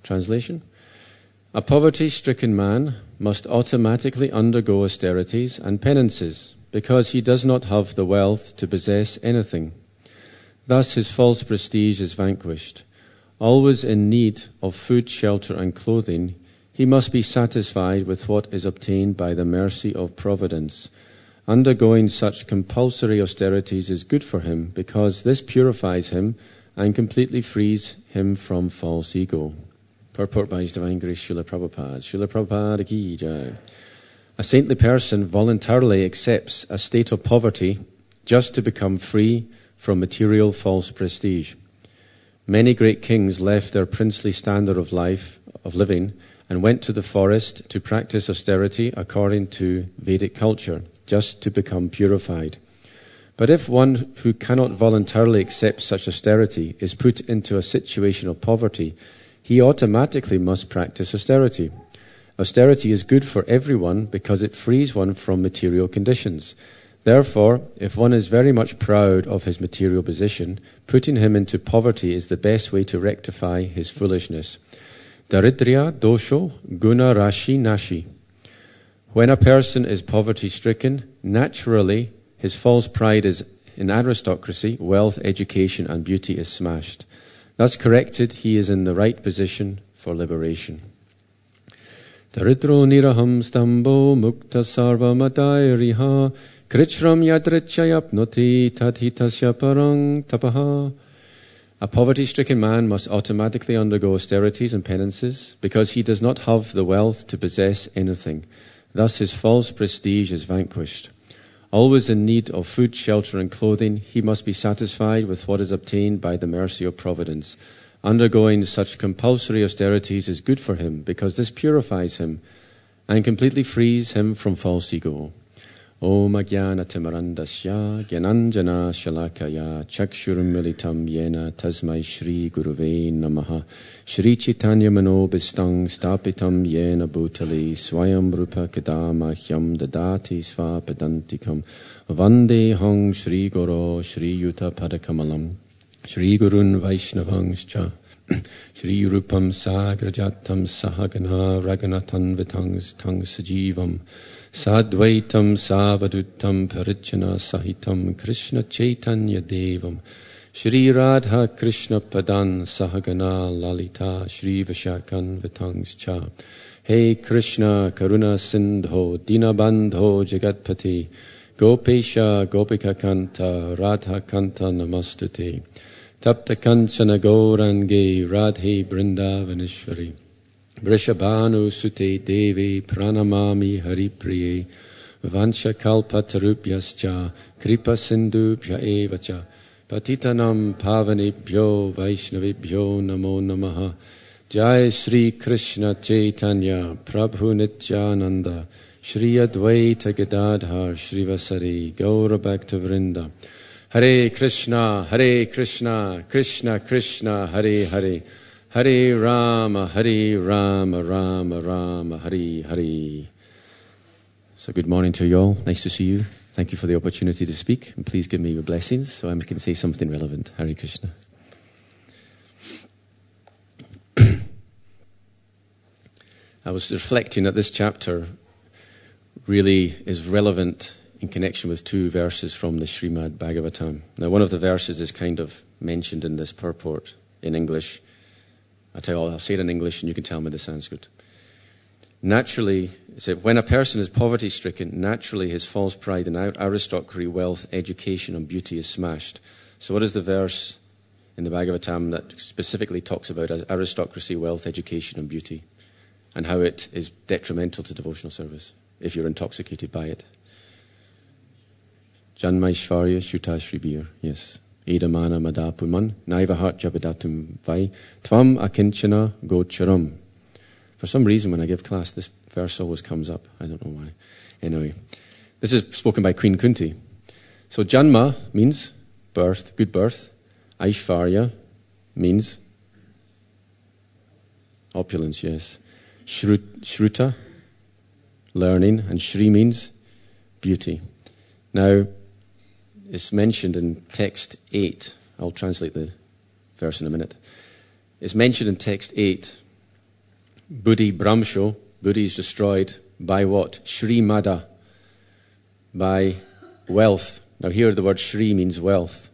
Translation: a poverty-stricken man must automatically undergo austerities and penances because he does not have the wealth to possess anything. Thus his false prestige is vanquished. Always in need of food, shelter, and clothing, he must be satisfied with what is obtained by the mercy of Providence. Undergoing such compulsory austerities is good for him because this purifies him and completely frees him from false ego. Purport by His Divine Grace Srila Prabhupada. Srila Prabhupada ki jai. A saintly person voluntarily accepts a state of poverty just to become free from material false prestige. Many great kings left their princely standard of living, and went to the forest to practice austerity according to Vedic culture, just to become purified. But if one who cannot voluntarily accept such austerity is put into a situation of poverty, he automatically must practice austerity. Austerity is good for everyone because it frees one from material conditions. Therefore, if one is very much proud of his material position, putting him into poverty is the best way to rectify his foolishness. Daridriya dosho guna rashi nashi. When a person is poverty-stricken, naturally his false pride in aristocracy, wealth, education, and beauty is smashed. Thus corrected, he is in the right position for liberation. Daridro niraham stambo mukta sarva madayariha krichram yadrichayapnoti tadhitasya parang tapaha. A poverty-stricken man must automatically undergo austerities and penances because he does not have the wealth to possess anything. Thus his false prestige is vanquished. Always in need of food, shelter, and clothing, he must be satisfied with what is obtained by the mercy of Providence. Undergoing such compulsory austerities is good for him because this purifies him and completely frees him from false ego. Om Ajnana Timarandasya Gyananjana Shalakaya Chakshurmilitam Yena Tasmai Shri Guruve Namaha Shri Chaitanya Mano Bistang Stapitam Yena Bhutali Swayam Rupa Kadama Hyam Dadati Svapadantikam Vande Hong Shri Guru Shri Yuta Padakamalam Shri Gurun Vaishnavangscha Shri Rupam Sagrajatam Sahagana Raganatan Vitangs Tang Sajivam Sadvaitam Savadutam Parichana Sahitam Krishna Chaitanya Devam Shri Radha Krishna Padan Sahagana Lalita Shri Vishakan Vitangs Cha. Hey Krishna Karuna Sindho Dinabandho Jagatpati Gopesha Gopika Kanta Radha Kanta Namastute Tapta Kanchana Gaurange Radhe Brindavaneshwari Vrishabhanu Sute Devi Pranamami Haripriye Vansha Kalpatarubhyascha Kripa Sindhubhya Evacha Patitanam Pavanebhyo Vaishnavebhyo Namo Namaha. Jai Shri Krishna Chaitanya Prabhu Nityananda Shri Advaita Gadadhar Shrivasari Gaura Bhakta Vrinda. Hare Krishna, Krishna Krishna, Hare Hare, Hare Rama, Rama Rama, Hare Hare. So good morning to you all. Nice to see you. Thank you for the opportunity to speak. And please give me your blessings so I can say something relevant. Hare Krishna. I was reflecting that this chapter really is relevant in connection with two verses from the Srimad Bhagavatam. Now, one of the verses is kind of mentioned in this purport in English. I'll say it in English and you can tell me the Sanskrit. Naturally, so when a person is poverty-stricken, naturally his false pride in aristocracy, wealth, education, and beauty is smashed. So what is the verse in the Bhagavatam that specifically talks about aristocracy, wealth, education, and beauty, and how it is detrimental to devotional service if you're intoxicated by it? Janmaishvarya Shutashribir, yes. Edamana Madapuman, Naivahat Jabadatum Vai, Tvam Akinchana Gocharam. For some reason, when I give class, this verse always comes up. I don't know why. Anyway, this is spoken by Queen Kunti. So Janma means birth, good birth. Aishvarya means opulence, yes. Shruta, learning, and Shri means beauty. Now, it's mentioned in text 8. I'll translate the verse in a minute. It's mentioned in text 8 Buddhi Brahmsho, Buddhi is destroyed by what? Shri Mada, by wealth. Now here the word Shri means wealth.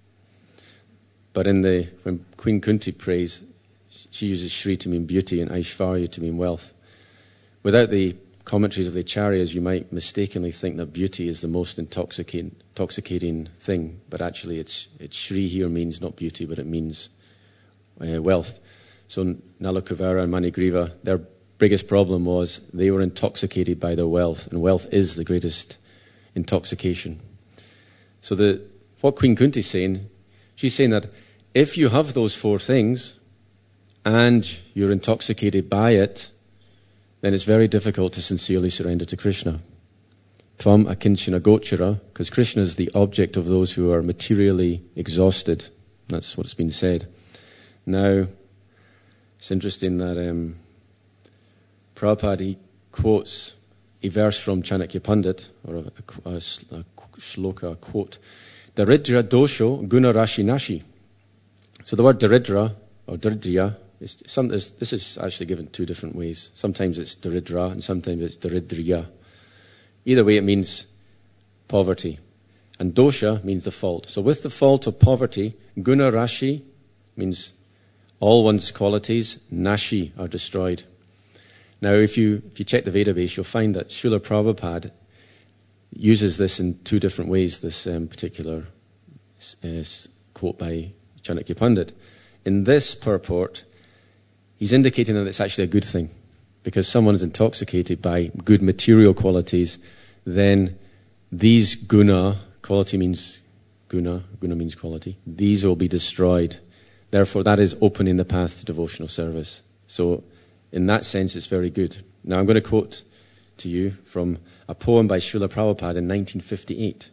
But when Queen Kunti prays, she uses Shri to mean beauty and Aishvarya to mean wealth. Without the commentaries of the Acharyas, you might mistakenly think that beauty is the most intoxicating thing, but actually it's Shri here means not beauty, but it means wealth. So Nala Kuvera and Manigriva, their biggest problem was they were intoxicated by their wealth, and wealth is the greatest intoxication. So what Queen Kunti is saying, she's saying that if you have those four things and you're intoxicated by it, then it's very difficult to sincerely surrender to Krishna. Tvam akinchana gochara, because Krishna is the object of those who are materially exhausted. That's what's been said. Now, it's interesting that Prabhupada, he quotes a verse from Chanakya Pandit, or a shloka, a quote, Daridra dosho guna rashi nashi. So the word daridra, or daridriya, this is actually given two different ways. Sometimes it's daridra and sometimes it's daridriya. Either way it means poverty. And dosha means the fault. So with the fault of poverty, guna rashi means all one's qualities, nashi, are destroyed. Now if you check the Vedabase, you'll find that Srila Prabhupada uses this in two different ways, this particular quote by Chanakya Pandit. In this purport, he's indicating that it's actually a good thing, because someone is intoxicated by good material qualities, then these quality means guna means quality, these will be destroyed. Therefore, that is opening the path to devotional service. So, in that sense, it's very good. Now, I'm going to quote to you from a poem by Srila Prabhupada in 1958.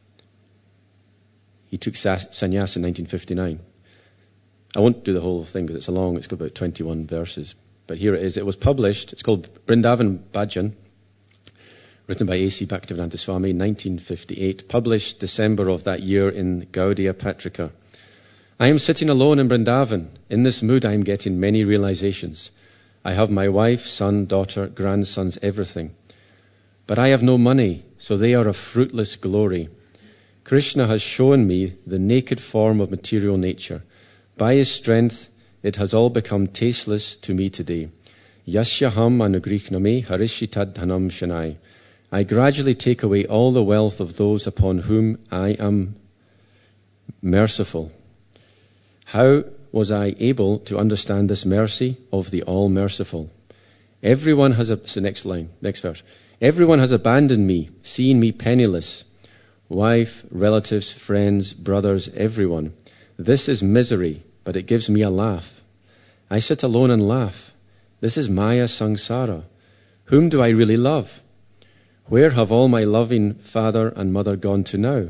He took sannyas in 1959. I won't do the whole thing because it's it's got about 21 verses. But here it is. It was published, it's called Vrindavan Bhajan, written by A.C. Bhaktivedanta Swami, 1958, published December of that year in Gaudiya Patrika. I am sitting alone in Vrindavan. In this mood I am getting many realizations. I have my wife, son, daughter, grandsons, everything. But I have no money, so they are a fruitless glory. Krishna has shown me the naked form of material nature. By his strength, it has all become tasteless to me today. Yasyaham anugrihname harishitad dhanam shanai. I gradually take away all the wealth of those upon whom I am merciful. How was I able to understand this mercy of the All-Merciful? Everyone has it's the next verse. Everyone has abandoned me, seeing me penniless. Wife, relatives, friends, brothers, everyone. This is misery, but it gives me a laugh. I sit alone and laugh. This is Maya Sangsara. Whom do I really love? Where have all my loving father and mother gone to now?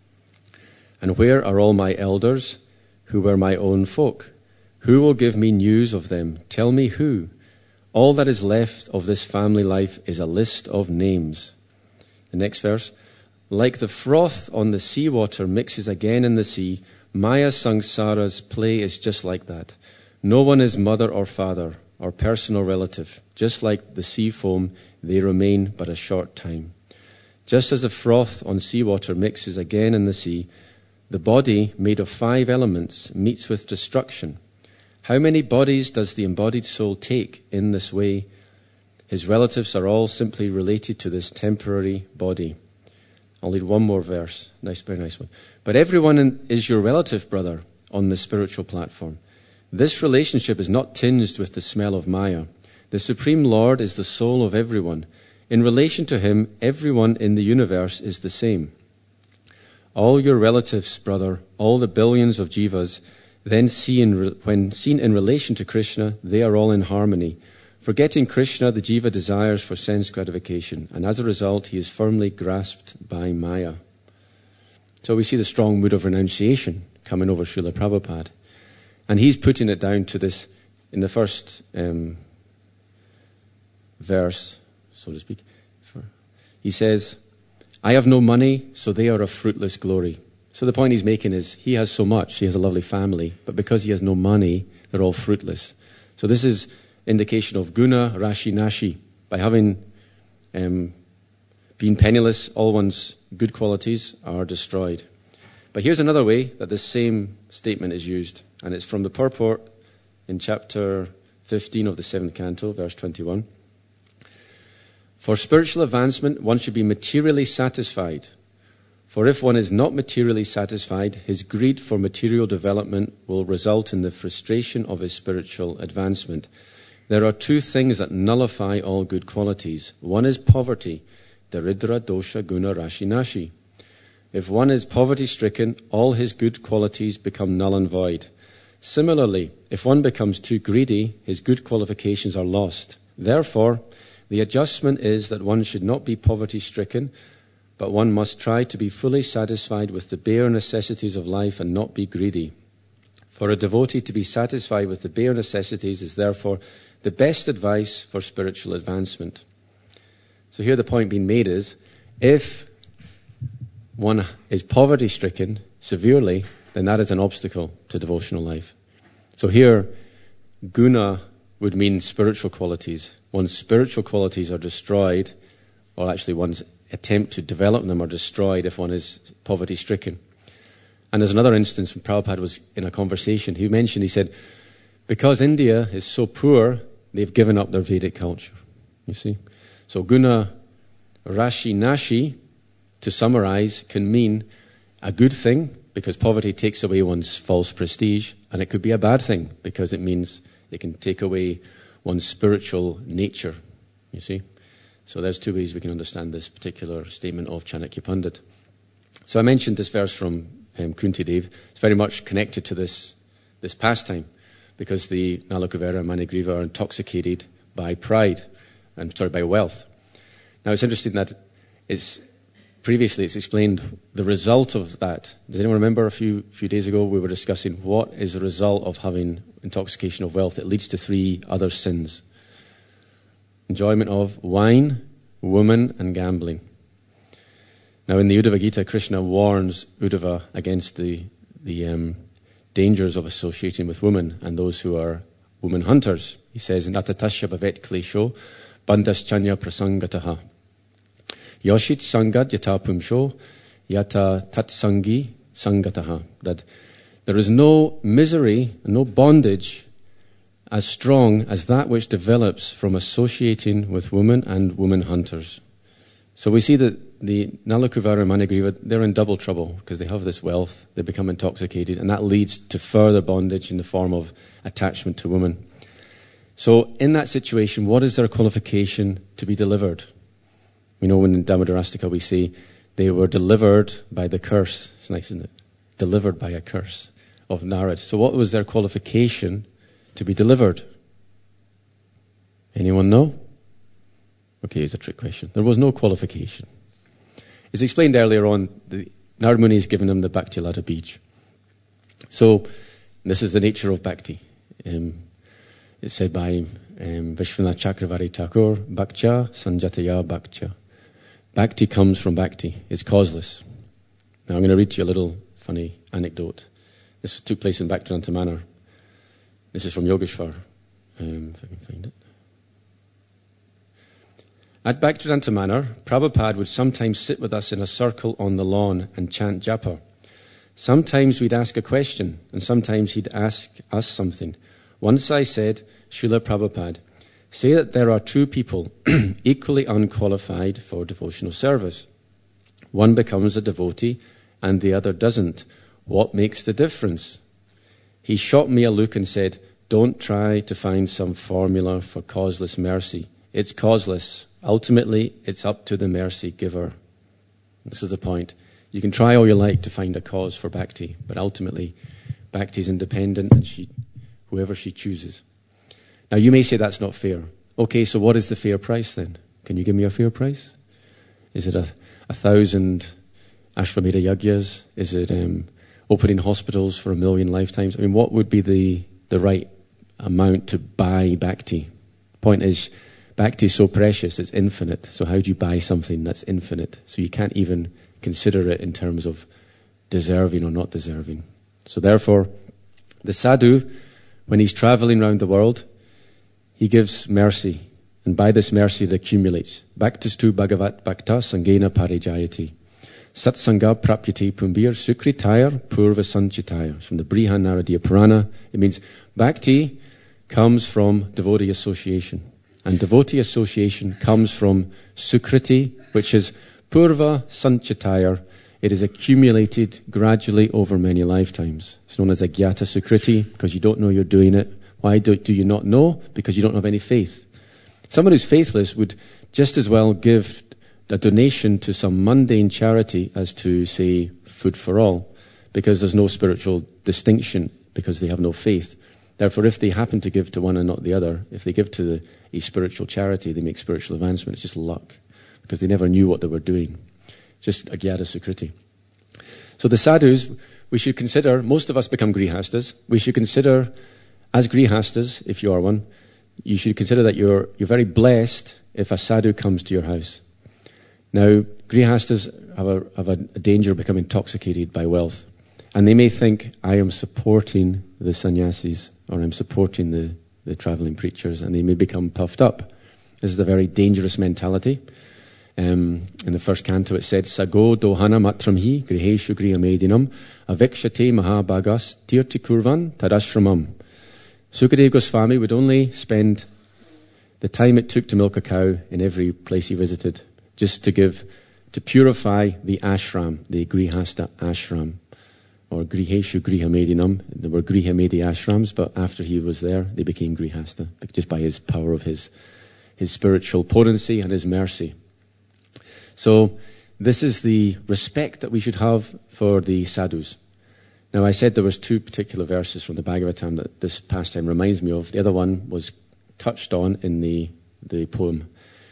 And where are all my elders who were my own folk? Who will give me news of them? Tell me who. All that is left of this family life is a list of names. The next verse. Like the froth on the seawater mixes again in the sea, Maya Sangsara's play is just like that. No one is mother or father or personal relative. Just like the sea foam, they remain but a short time. Just as the froth on seawater mixes again in the sea, the body made of 5 elements meets with destruction. How many bodies does the embodied soul take in this way? His relatives are all simply related to this temporary body. I'll read one more verse. Very nice one. But everyone is your relative, brother, on the spiritual platform. This relationship is not tinged with the smell of Maya. The Supreme Lord is the soul of everyone. In relation to him, everyone in the universe is the same. All your relatives, brother, all the billions of jivas, then when seen in relation to Krishna, they are all in harmony. Forgetting Krishna, the jiva desires for sense gratification, and as a result, he is firmly grasped by Maya. So we see the strong mood of renunciation coming over Srila Prabhupada. And he's putting it down to this, in the first verse, so to speak. He says, I have no money, so they are a fruitless glory. So the point he's making is, he has so much, he has a lovely family, but because he has no money, they're all fruitless. So this is indication of guna, rashi, nashi. By having been penniless, all one's good qualities are destroyed. But here's another way that this same statement is used, and it's from the purport in chapter 15 of the 7th canto, verse 21. For spiritual advancement, one should be materially satisfied. For if one is not materially satisfied, his greed for material development will result in the frustration of his spiritual advancement. There are two things that nullify all good qualities. One is poverty, daridra, dosha, guna, rashi, nashi. If one is poverty-stricken, all his good qualities become null and void. Similarly, if one becomes too greedy, his good qualifications are lost. Therefore, the adjustment is that one should not be poverty-stricken, but one must try to be fully satisfied with the bare necessities of life and not be greedy. For a devotee to be satisfied with the bare necessities is therefore the best advice for spiritual advancement. So here the point being made is, if one is poverty-stricken severely, then that is an obstacle to devotional life. So here, guna would mean spiritual qualities. One's spiritual qualities are destroyed, or actually one's attempt to develop them are destroyed if one is poverty-stricken. And there's another instance when Prabhupada was in a conversation. He said, because India is so poor, they've given up their Vedic culture. You see? So guna, rashi, nashi, to summarize, can mean a good thing, because poverty takes away one's false prestige, and it could be a bad thing, because it means it can take away one's spiritual nature. You see? So there's two ways we can understand this particular statement of Chanakya Pandit. So I mentioned this verse from Kunti Dev. It's very much connected to this pastime, because the Nalakuvera and Manigriva are intoxicated by by wealth. Now it's interesting that previously it's explained the result of that. Does anyone remember a few days ago we were discussing what is the result of having intoxication of wealth? It leads to 3 other sins. Enjoyment of wine, woman, and gambling. Now, in the Uddhava Gita, Krishna warns Uddhava against the dangers of associating with women and those who are woman hunters. He says, Natatasya bhavet klesho, bandaschanya prasangataha. Yoshit sangat yata pumsho, yata tatsangi sangataha. That there is no misery, no bondage as strong as that which develops from associating with women and woman hunters. So we see that the Nalakuvara and Manigriva, they're in double trouble because they have this wealth, they become intoxicated, and that leads to further bondage in the form of attachment to women. So in that situation, what is their qualification to be delivered? We know in Damodarastika we say they were delivered by the curse. It's nice, isn't it? Delivered by a curse of Narad. So what was their qualification to be delivered? Anyone know? Okay, it's a trick question. There was no qualification. It's explained earlier on, Narad Muni has given them the Bhakti Lata Bij. So, this is the nature of Bhakti. It's said by Vishwanath Chakravarti Thakur, Bhaktya Sanjataya Bhaktya. Bhakti comes from Bhakti. It's causeless. Now I'm going to read to you a little funny anecdote. This took place in Bhaktivedanta Manor. This is from Yogeshwar, if I can find it. At Bhaktivedanta Manor, Prabhupada would sometimes sit with us in a circle on the lawn and chant japa. Sometimes we'd ask a question, and sometimes he'd ask us something. Once I said, Srila Prabhupada, say that there are 2 people equally unqualified for devotional service. One becomes a devotee and the other doesn't. What makes the difference? He shot me a look and said, don't try to find some formula for causeless mercy. It's causeless. Ultimately, it's up to the mercy giver. This is the point. You can try all you like to find a cause for bhakti, but ultimately, bhakti is independent and whoever she chooses. Now, you may say that's not fair. Okay, so what is the fair price then? Can you give me a fair price? Is it 1,000 Ashvamedha Yagyas? Is it opening hospitals for 1 million lifetimes? I mean, what would be the right amount to buy bhakti? Point is, bhakti is so precious, it's infinite. So how do you buy something that's infinite? So you can't even consider it in terms of deserving or not deserving. So therefore, the sadhu, when he's traveling around the world, he gives mercy. And by this mercy it accumulates. Bhaktastu bhagavat bhakta sangena parijayati. Satsanga prapyati pumbir sukritayar purva sanchitayar. From the Brihan Naradiya Purana, it means bhakti comes from devotee association. And devotee association comes from sukriti, which is purva sanchitayar. It is accumulated gradually over many lifetimes. It's known as agyata sukriti because you don't know you're doing it. Why do you not know? Because you don't have any faith. Someone who's faithless would just as well give a donation to some mundane charity as to, say, Food for All, because there's no spiritual distinction, because they have no faith. Therefore, if they happen to give to one and not the other, if they give to a spiritual charity, they make spiritual advancement. It's just luck, because they never knew what they were doing. Just agyata sukriti. So the sadhus, we should consider, most of us become grihastas, we should consider, as grihastas, if you are one, you should consider that you're very blessed if a sadhu comes to your house. Now, grihastas have a danger of becoming intoxicated by wealth. And they may think, I am supporting the sannyasis, or I'm supporting the traveling preachers, and they may become puffed up. This is a very dangerous mentality. In the first canto it said, Sago dohana matramhi griheshu grihamedinam avikshate mahabhagas tirti kurvan tadashramam. Sukadeva Goswami would only spend the time it took to milk a cow in every place he visited, just to purify the ashram, the grihasta ashram, or griheshu grihamedinam. There were grihamedi ashrams, but after he was there, they became grihasta, just by his power of his spiritual potency and his mercy. So this is the respect that we should have for the sadhus. Now, I said there was two particular verses from the Bhagavatam that this pastime reminds me of. The other one was touched on in the poem.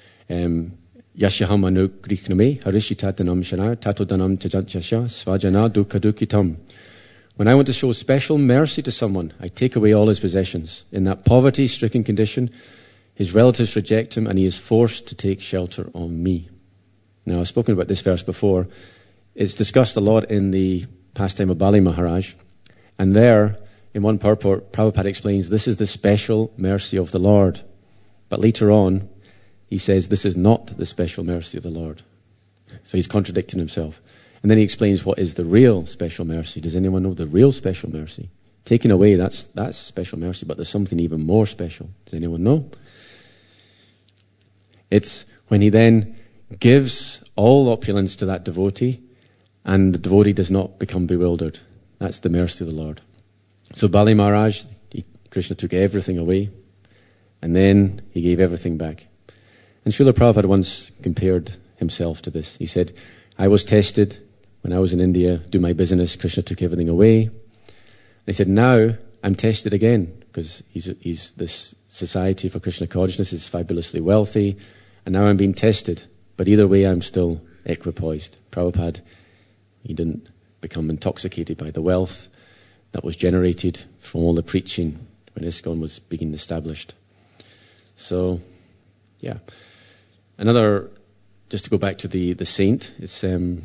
Yashahamanu grikhname harishitatanam shana tatodanam tajanchasya svajana dukkadukitam. When I want to show special mercy to someone, I take away all his possessions. In that poverty-stricken condition, his relatives reject him and he is forced to take shelter on me. Now, I've spoken about this verse before. It's discussed a lot in the pastime of Bali Maharaj. And there, in one purport, Prabhupada explains this is the special mercy of the Lord. But later on, he says this is not the special mercy of the Lord. So he's contradicting himself. And then he explains what is the real special mercy. Does anyone know the real special mercy? Taken away, that's special mercy, but there's something even more special. Does anyone know? It's when he then gives all opulence to that devotee, and the devotee does not become bewildered. That's the mercy of the Lord. So Bali Maharaj, Krishna took everything away, and then he gave everything back. And Srila Prabhupada once compared himself to this. He said, I was tested when I was in India, do my business, Krishna took everything away. And he said, now I'm tested again, because he's this Society for Krishna Consciousness is fabulously wealthy, and now I'm being tested. But either way, I'm still equipoised. Prabhupada, he didn't become intoxicated by the wealth that was generated from all the preaching when ISKCON was being established. So, yeah. Another, just to go back to the saint, it's when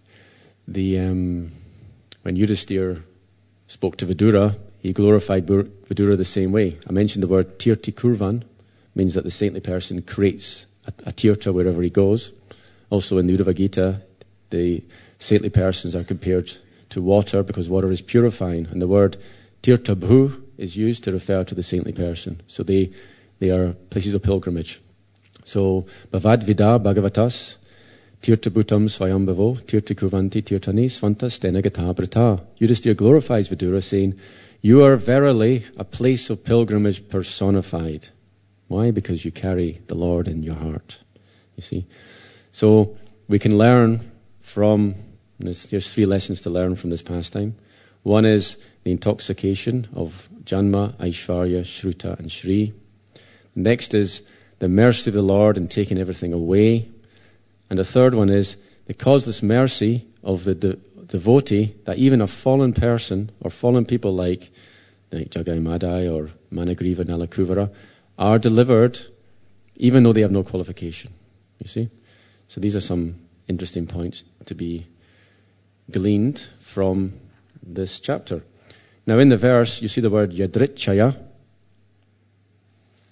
Yudhisthira spoke to Vidura, he glorified Vidura the same way. I mentioned the word tirti kurvan, means that the saintly person creates a tirtha wherever he goes. Also in the Uddhava Gita, the saintly persons are compared to water because water is purifying. And the word tirtha bhu is used to refer to the saintly person. So they are places of pilgrimage. So, bhavad vida bhagavatas, tirtha bhutam svayambhavo, tirtha kurvanti tirthani svantas tenagata brata. Yudhisthira glorifies Vidura, saying, you are verily a place of pilgrimage personified. Why? Because you carry the Lord in your heart. You see? So, we can learn from, there's 3 lessons to learn from this pastime. One is the intoxication of Janma, Aishvarya, Shruta and Shri. Next is the mercy of the Lord in taking everything away. And the third one is the causeless mercy of the devotee, that even a fallen person or fallen people like Jagai Madai or Managriva Nalakuvara are delivered even though they have no qualification. You see? So these are some interesting points to be gleaned from this chapter. Now in the verse, you see the word yadritchaya.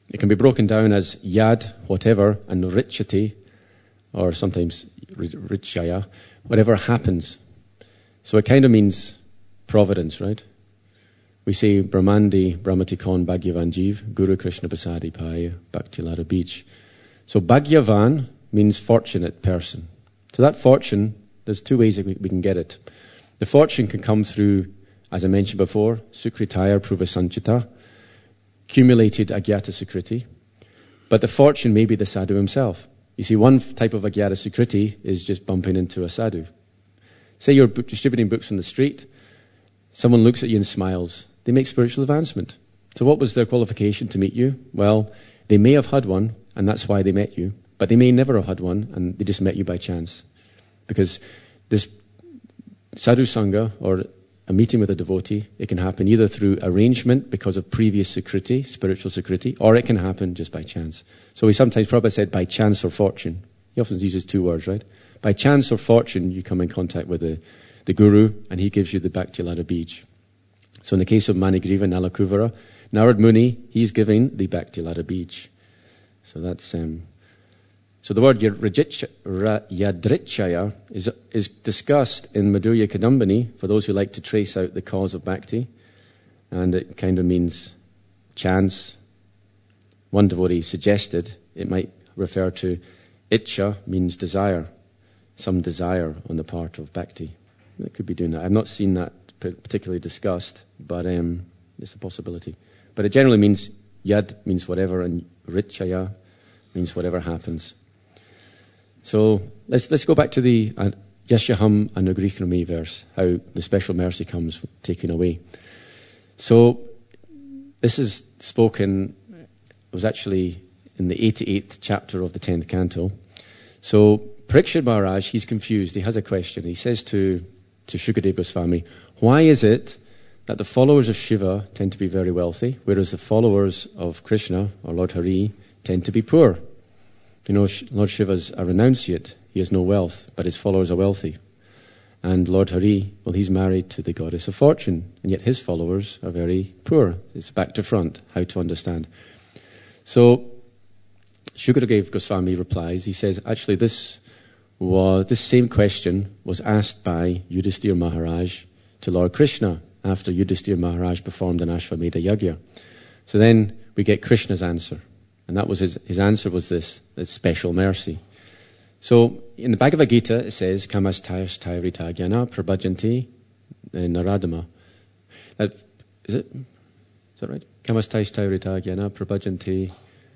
It can be broken down as yad, whatever, and richati, or sometimes richaya, whatever happens. So it kind of means providence, right? We say Brahmandi Brahmatikon Bhagyavan Jeev, Guru Krishna Prasadi Pai Bhakti Lara Beach. So Bhagyavan means fortunate person. So that fortune, there's two ways that we can get it. The fortune can come through, as I mentioned before, Sukritaya Pruva Sanchita, accumulated Agyata Sukriti. But the fortune may be the sadhu himself. You see, one type of Agyata Sukriti is just bumping into a sadhu. Say you're distributing books on the street, someone looks at you and smiles. They make spiritual advancement. So what was their qualification to meet you? Well, they may have had one, and that's why they met you. But they may never have had one, and they just met you by chance. Because this sadhu sangha, or a meeting with a devotee, it can happen either through arrangement because of previous sukriti, spiritual sukriti, or it can happen just by chance. So we sometimes, Prabhupada said, by chance or fortune. He often uses two words, right? By chance or fortune, you come in contact with the guru, and he gives you the Bhakti Lara Beej. So in the case of Manigriva Nalakuvara, Narad Muni, he's giving the Bhakti Lara Beej. So that's so the word yadrichaya is discussed in Madhurya Kadambini for those who like to trace out the cause of bhakti, and it kind of means chance. One devotee suggested it might refer to itcha, means desire, some desire on the part of bhakti. It could be doing that. I've not seen that particularly discussed, but it's a possibility. But it generally means yad means whatever, and richaya means whatever happens. So let's go back to the Yashaham Anugrihnami verse, how the special mercy comes taken away. So this is spoken, it was actually in the 88th chapter of the 10th canto. So Parikshit Maharaj, he's confused. He has a question. He says to Shukadeva Goswami, why is it that the followers of Shiva tend to be very wealthy, whereas the followers of Krishna, or Lord Hari, tend to be poor? You know, Lord Shiva's a renunciate. He has no wealth, but his followers are wealthy. And Lord Hari, well, he's married to the goddess of fortune, and yet his followers are very poor. It's back to front, how to understand. So Shukadeva Goswami replies, he says, actually this same question was asked by Yudhisthira Maharaj to Lord Krishna after Yudhisthira Maharaj performed an Ashwamedha Yagya. So then we get Krishna's answer. And that was his answer was this special mercy. So in the Bhagavad Gita it says, Kamastayasthayrita jnana prabhajanti naradama. Is that right? Kamastayasthayrita jnana prabhajanti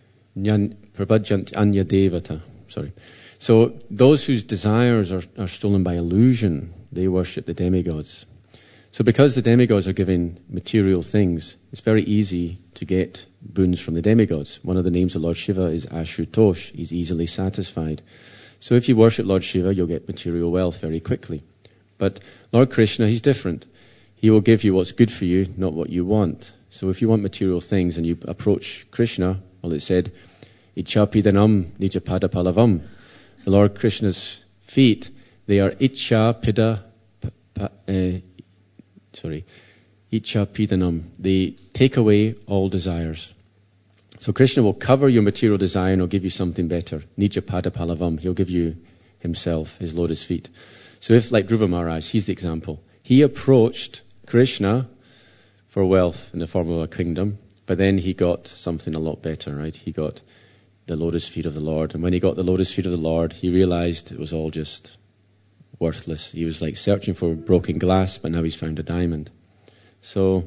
anya devata. Sorry. So those whose desires are stolen by illusion, they worship the demigods. So because the demigods are given material things, it's very easy to get boons from the demigods. One of the names of Lord Shiva is Ashutosh. He's easily satisfied. So if you worship Lord Shiva, you'll get material wealth very quickly. But Lord Krishna, he's different. He will give you what's good for you, not what you want. So if you want material things and you approach Krishna, well, it said, Ichhapidanam nijapada palavam. The Lord Krishna's feet, they are Ichhapidanam. They take away all desires. So Krishna will cover your material desire and he'll give you something better. Nijapada palavam. He'll give you himself, his lotus feet. So if, like Dhruva Maharaj, he's the example. He approached Krishna for wealth in the form of a kingdom, but then he got something a lot better, right? He got the lotus feet of the Lord. And when he got the lotus feet of the Lord, he realized it was all just worthless. He was like searching for broken glass, but now he's found a diamond. So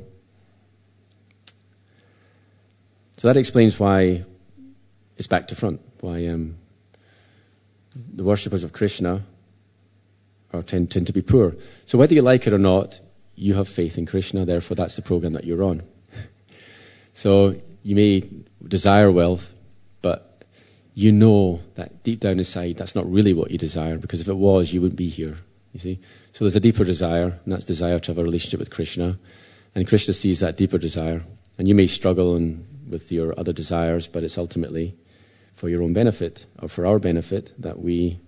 that explains why it's back to front, why the worshippers of Krishna tend to be poor. So whether you like it or not, you have faith in Krishna, therefore that's the program that you're on. So you may desire wealth, but you know that deep down inside that's not really what you desire, because if it was, you wouldn't be here, you see. So there's a deeper desire, and that's desire to have a relationship with Krishna. And Krishna sees that deeper desire. And you may struggle with your other desires, but it's ultimately for your own benefit, or for our benefit, that we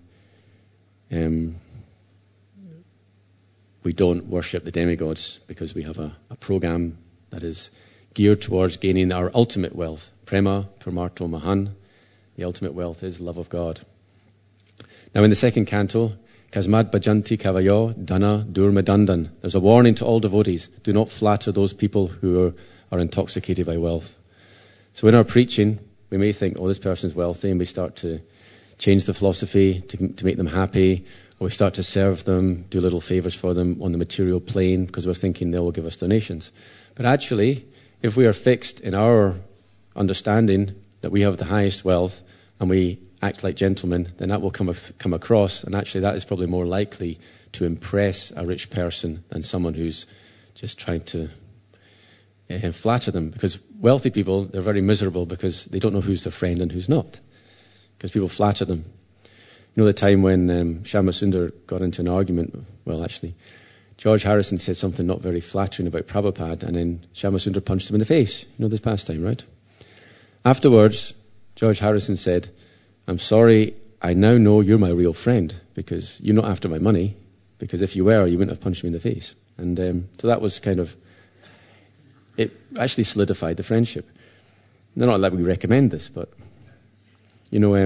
don't worship the demigods, because we have a program that is geared towards gaining our ultimate wealth. Prema Paramartho Mahan. The ultimate wealth is love of God. Now in the second canto, Kasmad Bhajanti Kavayo Dana Durmadandan. There's a warning to all devotees. Do not flatter those people who are intoxicated by wealth. So in our preaching, we may think, oh, this person's wealthy, and we start to change the philosophy to make them happy, or we start to serve them, do little favors for them on the material plane because we're thinking they will give us donations. But actually, if we are fixed in our understanding that we have the highest wealth and we act like gentlemen, then that will come across, and actually that is probably more likely to impress a rich person than someone who's just trying to flatter them. Because wealthy people, they're very miserable because they don't know who's their friend and who's not, because people flatter them. You know the time when Shyama-Sundar got into an argument, well actually, George Harrison said something not very flattering about Prabhupada, and then Shyama-Sundar punched him in the face. You know this pastime, right? Afterwards, George Harrison said, I'm sorry, I now know you're my real friend, because you're not after my money, because if you were, you wouldn't have punched me in the face. And so that was kind of, it actually solidified the friendship. Not that we recommend this, but, you know,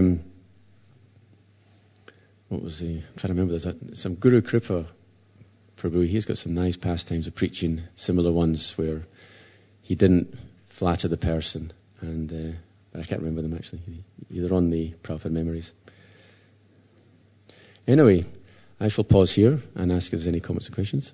what was I'm trying to remember, there's some Guru Kripa Prabhu, he's got some nice pastimes of preaching, similar ones where he didn't flatter the person, and I can't remember them actually. They're on the Prabhupada Memories. Anyway, I shall pause here and ask if there's any comments or questions.